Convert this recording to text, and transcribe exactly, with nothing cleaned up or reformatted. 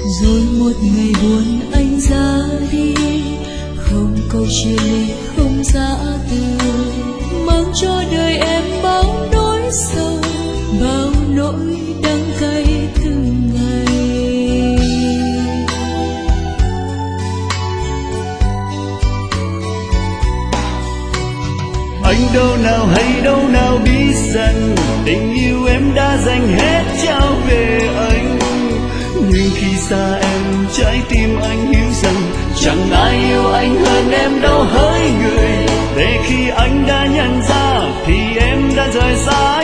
Rồi một ngày buồn anh ra đi, không câu chuyện không giã từ, mang cho đời em bao nỗi sầu, bao nỗi đắng cay từng ngày. Anh đâu nào hay đâu nào biết rằng tình yêu em đã dành hết trao về anh, nhưng khi xa em trái tim anh hiểu rằng chẳng ai yêu anh hơn em đâu hỡi người. Để khi anh đã nhận ra thì em đã rời xa